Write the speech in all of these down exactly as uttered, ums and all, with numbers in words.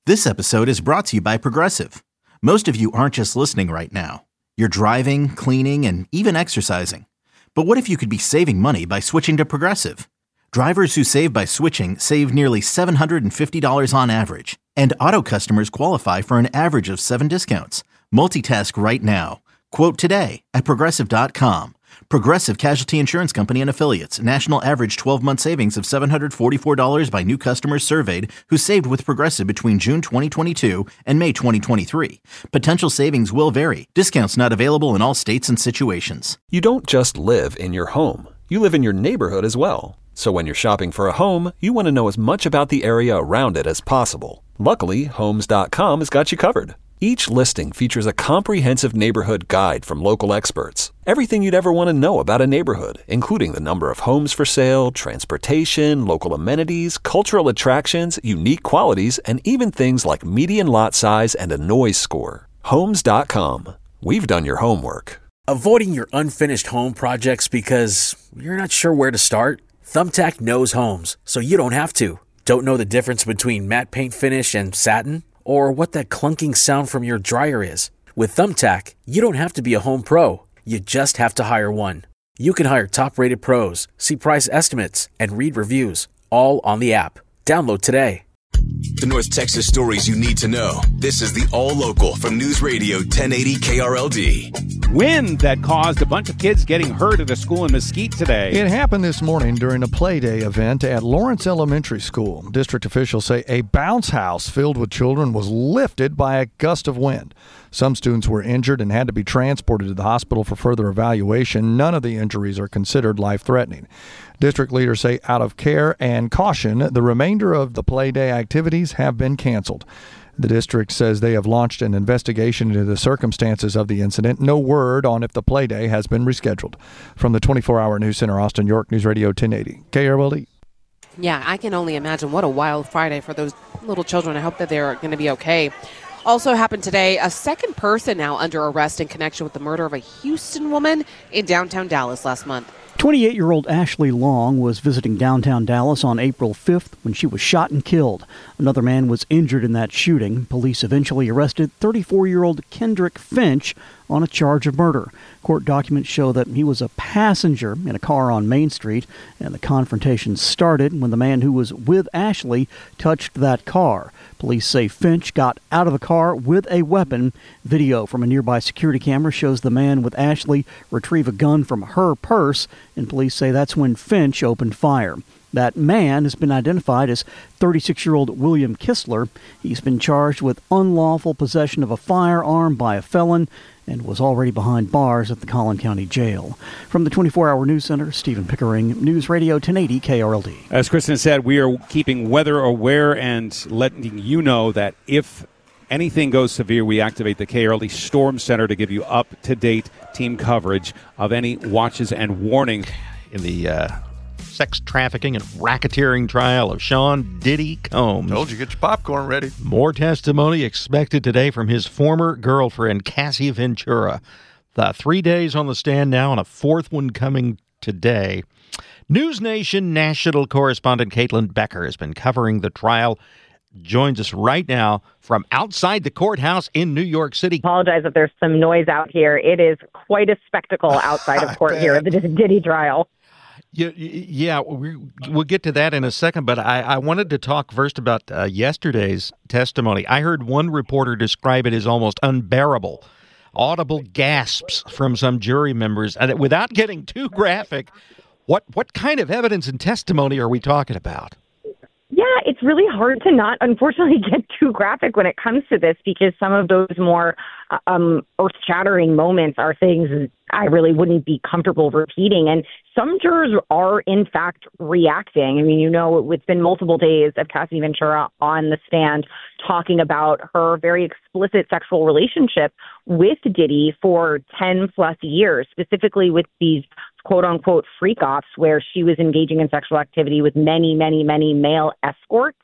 This episode is brought to you by Progressive. Most of you aren't just listening right now. You're driving, cleaning, and even exercising. But what if you could be saving money by switching to Progressive? Drivers who save by switching save nearly seven hundred fifty dollars on average. And auto customers qualify for an average of seven discounts. Multitask right now. Quote today at Progressive dot com. Progressive Casualty Insurance Company and Affiliates. National average twelve-month savings of seven hundred forty-four dollars by new customers surveyed who saved with Progressive between June twenty twenty-two and May twenty twenty-three. Potential savings will vary. Discounts not available in all states and situations. You don't just live in your home. You live in your neighborhood as well. So when you're shopping for a home, you want to know as much about the area around it as possible. Luckily, Homes dot com has got you covered. Each listing features a comprehensive neighborhood guide from local experts. Everything you'd ever want to know about a neighborhood, including the number of homes for sale, transportation, local amenities, cultural attractions, unique qualities, and even things like median lot size and a noise score. Homes dot com. We've done your homework. Avoiding your unfinished home projects because you're not sure where to start? Thumbtack knows homes, so you don't have to. Don't know the difference between matte paint finish and satin? Or what that clunking sound from your dryer is? With Thumbtack, you don't have to be a home pro. You just have to hire one. You can hire top-rated pros, see price estimates, and read reviews, all on the app. Download today. The North Texas stories you need to know. This is the All Local from News Radio ten eighty K R L D. Wind that caused a bunch of kids getting hurt at a school in Mesquite today. It happened this morning during a play day event at Lawrence Elementary School. District officials say a bounce house filled with children was lifted by a gust of wind. Some students were injured and had to be transported to the hospital for further evaluation. None of the injuries are considered life-threatening. District leaders say out of care and caution, the remainder of the play day activities have been canceled. The district says they have launched an investigation into the circumstances of the incident. No word on if the play day has been rescheduled. From the twenty-four hour News Center, Austin, York, News Radio ten eighty. K R L D. Yeah, I can only imagine what a wild Friday for those little children. I hope that they're going to be okay. Also happened today, a second person now under arrest in connection with the murder of a Houston woman in downtown Dallas last month. twenty-eight-year-old Ashley Long was visiting downtown Dallas on April fifth when she was shot and killed. Another man was injured in that shooting. Police eventually arrested thirty-four-year-old Kendrick Finch on a charge of murder. Court documents show that he was a passenger in a car on Main Street, and the confrontation started when the man who was with Ashley touched that car. Police say Finch got out of the car with a weapon. Video from a nearby security camera shows the man with Ashley retrieve a gun from her purse, and police say that's when Finch opened fire. That man has been identified as thirty-six-year-old William Kistler. He's been charged with unlawful possession of a firearm by a felon and was already behind bars at the Collin County Jail. From the twenty-four hour News Center, Stephen Pickering, News Radio ten eighty K R L D. As Kristen said, we are keeping weather aware and letting you know that if anything goes severe, we activate the K R L D Storm Center to give you up-to-date team coverage of any watches and warnings. In the uh, sex trafficking and racketeering trial of Sean Diddy Combs. Told you, get your popcorn ready. More testimony expected today from his former girlfriend, Cassie Ventura. The three days on the stand now and a fourth one coming today. News Nation national correspondent Caitlin Becker has been covering the trial. Joins us right now from outside the courthouse in New York City. Apologize if there's some noise out here. It is quite a spectacle outside of court here at the Diddy trial. Yeah, yeah, we, we'll get to that in a second, but I, I wanted to talk first about uh, yesterday's testimony. I heard one reporter describe it as almost unbearable. Audible gasps from some jury members. And without getting too graphic, what, what kind of evidence and testimony are we talking about? Yeah, it's really hard to not, unfortunately, get too graphic when it comes to this because some of those more um, earth-shattering moments are things I really wouldn't be comfortable repeating. And some jurors are, in fact, reacting. I mean, you know, it's been multiple days of Cassie Ventura on the stand talking about her very explicit sexual relationship with Diddy for ten plus years, specifically with these quote-unquote freak-offs where she was engaging in sexual activity with many, many, many male escorts,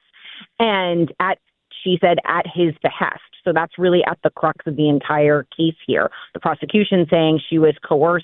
and at, she said, at his behest. So that's really at the crux of the entire case here. The prosecution saying she was coerced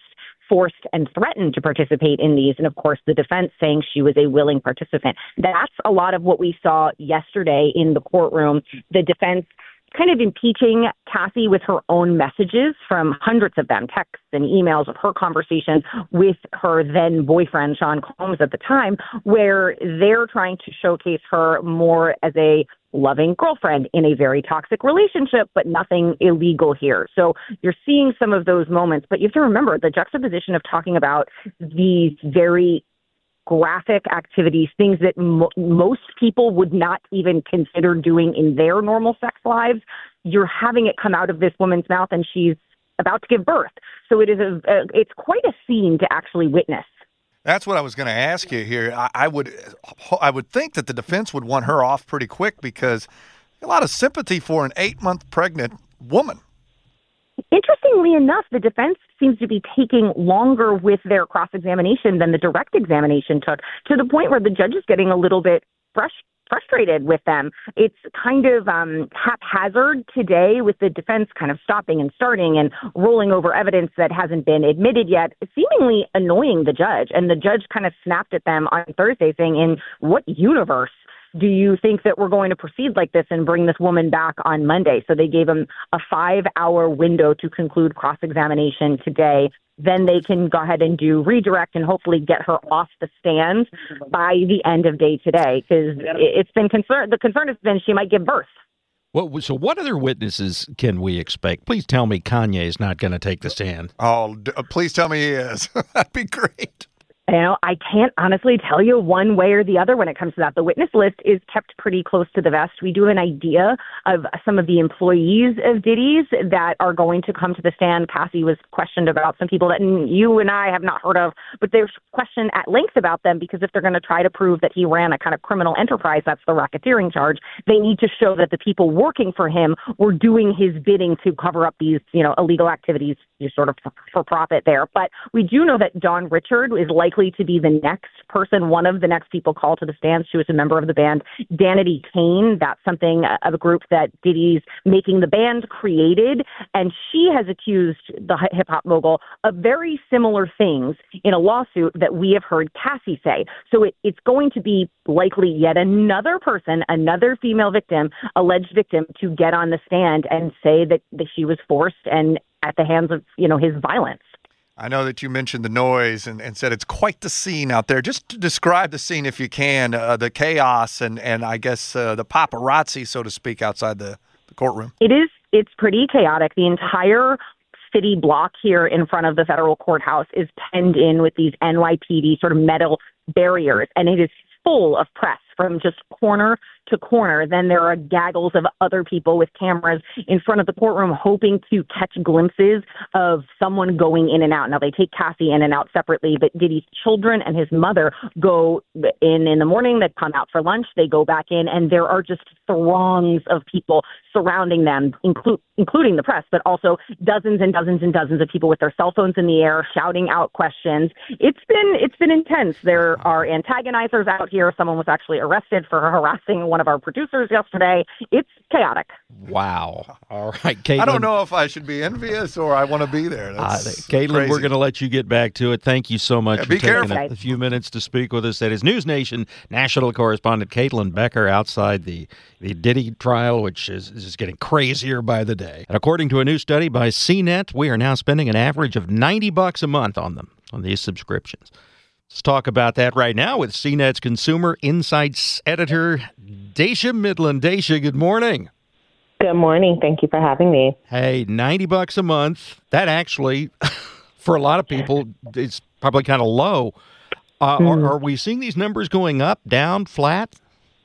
forced and threatened to participate in these. And of course, the defense saying she was a willing participant. That's a lot of what we saw yesterday in the courtroom. The defense kind of impeaching Cassie with her own messages from hundreds of them, texts and emails of her conversation with her then boyfriend, Sean Combs, at the time, where they're trying to showcase her more as a loving girlfriend in a very toxic relationship, but nothing illegal here. So you're seeing some of those moments, but you have to remember the juxtaposition of talking about these very graphic activities, things that mo- most people would not even consider doing in their normal sex lives. You're having it come out of this woman's mouth, and she's about to give birth. So it is a, a it's quite a scene to actually witness. That's what I was going to ask you here. I, I would, I would think that the defense would want her off pretty quick because a lot of sympathy for an eight-month pregnant woman. Interestingly enough, the defense seems to be taking longer with their cross-examination than the direct examination took, to the point where the judge is getting a little bit frust- frustrated with them. It's kind of um, haphazard today, with the defense kind of stopping and starting and rolling over evidence that hasn't been admitted yet, seemingly annoying the judge. And the judge kind of snapped at them on Thursday saying, in what universe do you think that we're going to proceed like this and bring this woman back on Monday? So they gave him a five-hour window to conclude cross-examination today. Then they can go ahead and do redirect and hopefully get her off the stand by the end of day today, because it's been concern. The concern has been she might give birth. Well, so what other witnesses can we expect? Please tell me Kanye is not going to take the stand. Oh, d- please tell me he is. That'd be great. You know, I can't honestly tell you one way or the other when it comes to that. The witness list is kept pretty close to the vest. We do have an idea of some of the employees of Diddy's that are going to come to the stand. Cassie was questioned about some people that you and I have not heard of, but there's questioned at length about them, because if they're going to try to prove that he ran a kind of criminal enterprise, that's the racketeering charge, they need to show that the people working for him were doing his bidding to cover up these, you know, illegal activities, sort of for, for profit there. But we do know that Dawn Richard is likely to be the next person, one of the next people called to the stand. She was a member of the band Danity Kane. That's something of a group that Diddy's Making the Band created. And she has accused the hip hop mogul of very similar things in a lawsuit that we have heard Cassie say. So it, it's going to be likely yet another person, another female victim, alleged victim, to get on the stand and say that, that she was forced and at the hands of, you know, his violence. I know that you mentioned the noise and, and said it's quite the scene out there. Just to describe the scene, if you can, uh, the chaos and, and I guess uh, the paparazzi, so to speak, outside the, the courtroom. It is. It's pretty chaotic. The entire city block here in front of the federal courthouse is penned in with these N Y P D sort of metal barriers, and it is full of press from just corner to corner. Then there are gaggles of other people with cameras in front of the courtroom hoping to catch glimpses of someone going in and out. Now, they take Cassie in and out separately, but Diddy's children and his mother go in in the morning. They come out for lunch. They go back in, and there are just throngs of people surrounding them, include, including the press, but also dozens and dozens and dozens of people with their cell phones in the air shouting out questions. It's been it's been intense. There are antagonizers out here. Someone was actually arrested for harassing one of our producers yesterday. It's chaotic. Wow. All right, Caitlin. I don't know if I should be envious or I want to be there. That's uh, Caitlin, crazy. We're going to let you get back to it. Thank you so much Yeah, for be taking careful. a, a few minutes to speak with us. That is News Nation national correspondent Caitlin Becker outside the, the Diddy trial, which is, is just getting crazier by the day. And according to a new study by C net, we are now spending an average of ninety bucks a month on them, on these subscriptions. Let's talk about that right now with C net's Consumer Insights editor, Daisha Midland. Daisha, good morning. Good morning. Thank you for having me. Hey, ninety bucks a month. That actually, for a lot of people, is probably kind of low. Uh, mm. are, are we seeing these numbers going up, down, flat?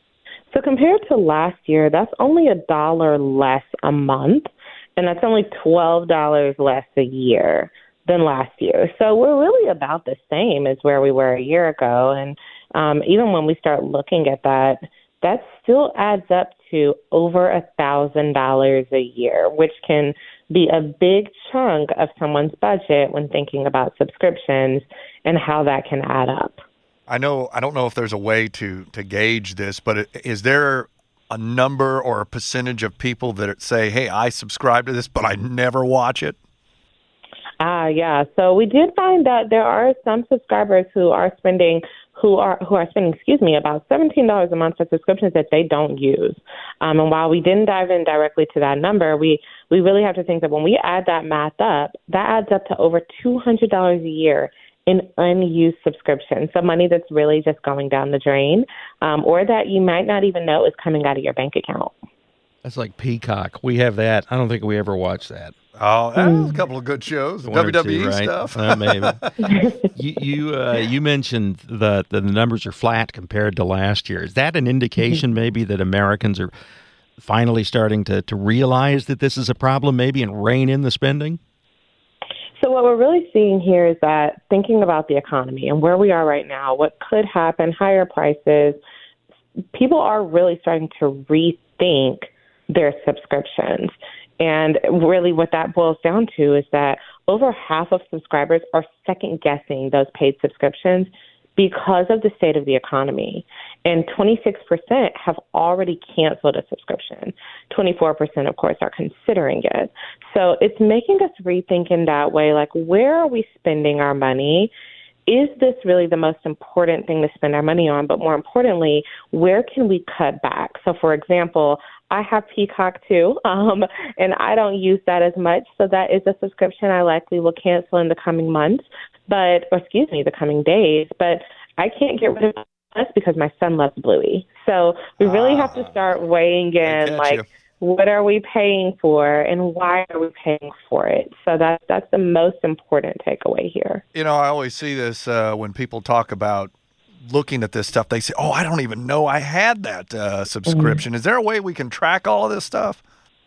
So compared to last year, that's only a dollar less a month, and that's only twelve dollars less a year than last year. So we're really about the same as where we were a year ago. And um, even when we start looking at that, that still adds up to over a thousand dollars a year, which can be a big chunk of someone's budget when thinking about subscriptions and how that can add up. I know, I don't know if there's a way to, to gauge this, but is there a number or a percentage of people that say, hey, I subscribe to this, but I never watch it? Ah, yeah. So we did find that there are some subscribers who are spending who are who are spending, excuse me, about seventeen dollars a month for subscriptions that they don't use. Um, and while we didn't dive in directly to that number, we we really have to think that when we add that math up, that adds up to over two hundred dollars a year in unused subscriptions. So money that's really just going down the drain, um, or that you might not even know is coming out of your bank account. That's like Peacock. We have that. I don't think we ever watched that. Oh, uh, a couple of good shows, One W W E two, right? stuff. Uh, maybe. you you, uh, you mentioned that the numbers are flat compared to last year. Is that an indication maybe that Americans are finally starting to, to realize that this is a problem maybe and rein in the spending? So what we're really seeing here is that thinking about the economy and where we are right now, what could happen, higher prices, people are really starting to rethink their subscriptions. And really what that boils down to is that over half of subscribers are second-guessing those paid subscriptions because of the state of the economy. And twenty-six percent have already canceled a subscription. twenty-four percent, of course, are considering it. So it's making us rethink in that way, like, where are we spending our money? Is this really the most important thing to spend our money on? But more importantly, where can we cut back? So, for example, I have Peacock too, um, and I don't use that as much. So that is a subscription I likely will cancel in the coming months, but, or excuse me, the coming days. But I can't get rid of this because my son loves Bluey. So we really have to start weighing in, like, you. What are we paying for and why are we paying for it? So that, that's the most important takeaway here. You know, I always see this uh, when people talk about looking at this stuff. They say, oh, I don't even know I had that uh, subscription. Mm-hmm. Is there a way we can track all of this stuff?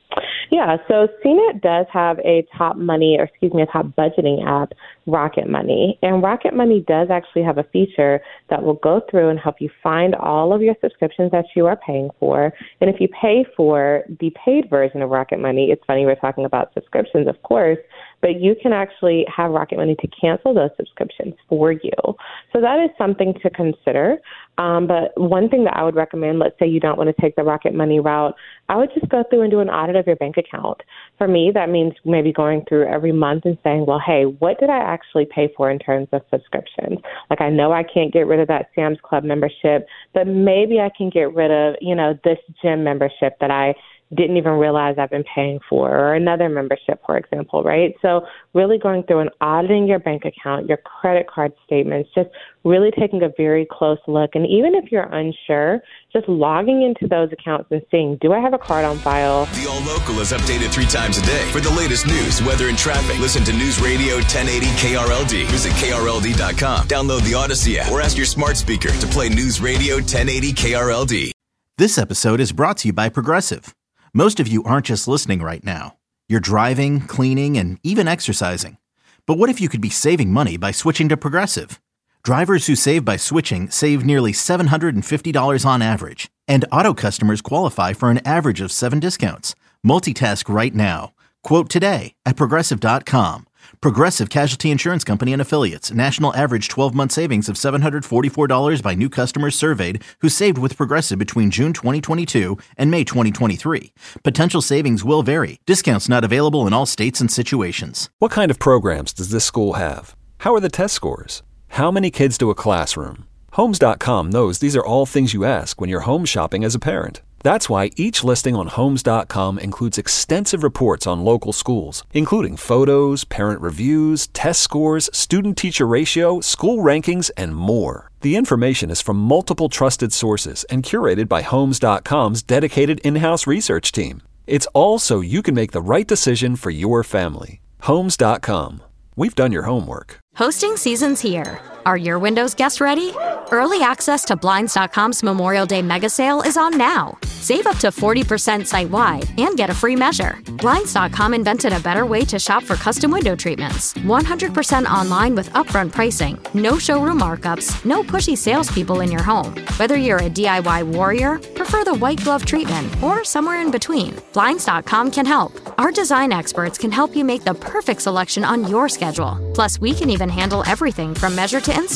Yeah, so C net does have a top money, or excuse me, a top budgeting app, Rocket Money. And Rocket Money does actually have a feature that will go through and help you find all of your subscriptions that you are paying for. And if you pay for the paid version of Rocket Money, it's funny we're talking about subscriptions, of course, but you can actually have Rocket Money to cancel those subscriptions for you. So that is something to consider. Um, but one thing that I would recommend, let's say you don't want to take the Rocket Money route, I would just go through and do an audit of your bank account. For me, that means maybe going through every month and saying, well, hey, what did I actually pay for in terms of subscriptions? Like, I know I can't get rid of that Sam's Club membership, but maybe I can get rid of, you know, this gym membership that I didn't even realize I've been paying for, or another membership, for example, right? So really going through and auditing your bank account, your credit card statements, just really taking a very close look. And even if you're unsure, just logging into those accounts and seeing, do I have a card on file? The All Local is updated three times a day. For the latest news, weather, and traffic, listen to News Radio ten eighty K R L D. Visit K R L D dot com. Download the Odyssey app or ask your smart speaker to play News Radio ten eighty K R L D. This episode is brought to you by Progressive. Most of you aren't just listening right now. You're driving, cleaning, and even exercising. But what if you could be saving money by switching to Progressive? Drivers who save by switching save nearly seven hundred fifty dollars on average. And auto customers qualify for an average of seven discounts. Multitask right now. Quote today at Progressive dot com. Progressive Casualty Insurance Company and Affiliates. National average twelve-month savings of seven hundred forty-four dollars by new customers surveyed who saved with Progressive between June twenty twenty-two and May twenty twenty-three. Potential savings will vary. Discounts not available in all states and situations. What kind of programs does this school have? How are the test scores? How many kids do a classroom? Homes dot com knows these are all things you ask when you're home shopping as a parent. That's why each listing on Homes dot com includes extensive reports on local schools, including photos, parent reviews, test scores, student-teacher ratio, school rankings, and more. The information is from multiple trusted sources and curated by Homes dot com's dedicated in-house research team. It's all so you can make the right decision for your family. Homes dot com. We've done your homework. Hosting season's here. Are your windows guests ready? Early access to Blinds dot com's Memorial Day mega sale is on now. Save up to forty percent site-wide and get a free measure. Blinds dot com invented a better way to shop for custom window treatments. one hundred percent online with upfront pricing, no showroom markups, no pushy salespeople in your home. Whether you're a D I Y warrior, prefer the white glove treatment, or somewhere in between, Blinds dot com can help. Our design experts can help you make the perfect selection on your schedule. Plus, we can even handle everything from measure to install.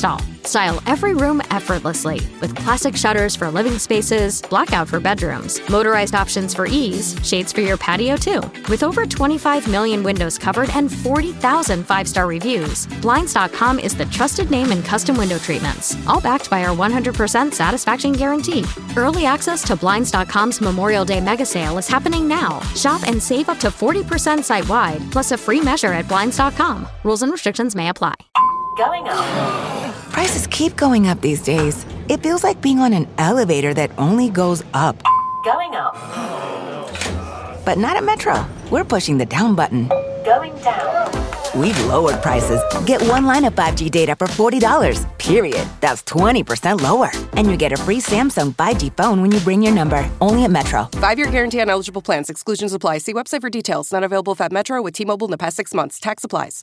Style every room effortlessly with classic shutters for living spaces, blackout for bedrooms, motorized options for ease, shades for your patio too. With over twenty-five million windows covered and forty thousand five-star reviews, Blinds dot com is the trusted name in custom window treatments, all backed by our one hundred percent satisfaction guarantee. Early access to Blinds dot com's Memorial Day mega sale is happening now. Shop and save up to forty percent site-wide, plus a free measure at Blinds dot com. Rules and restrictions may apply. Going up. Prices keep going up these days. It feels like being on an elevator that only goes up. Going up. But not at Metro. We're pushing the down button. Going down. We've lowered prices. Get one line of five G data for forty dollars, period. That's twenty percent lower. And you get a free Samsung five G phone when you bring your number. Only at Metro. Five-year guarantee on eligible plans. Exclusions apply. See website for details. Not available at Metro with T-Mobile in the past six months. Tax applies.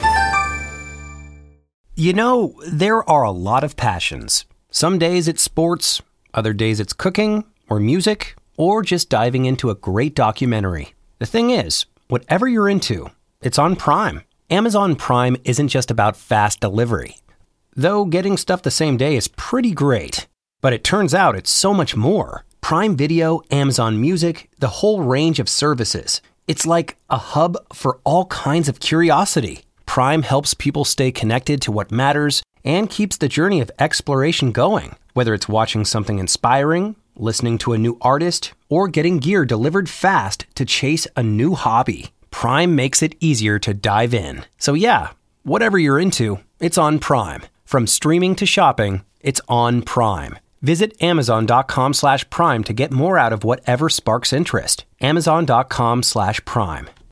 You know, there are a lot of passions. Some days it's sports, other days it's cooking or music, or just diving into a great documentary. The thing is, whatever you're into, it's on Prime. Amazon Prime isn't just about fast delivery. Though getting stuff the same day is pretty great. But it turns out it's so much more. Prime Video, Amazon Music, the whole range of services. It's like a hub for all kinds of curiosity. Prime helps people stay connected to what matters and keeps the journey of exploration going. Whether it's watching something inspiring, listening to a new artist, or getting gear delivered fast to chase a new hobby, Prime makes it easier to dive in. So yeah, whatever you're into, it's on Prime. From streaming to shopping, it's on Prime. Visit Amazon.com slash Prime to get more out of whatever sparks interest. Amazon.com slash Prime.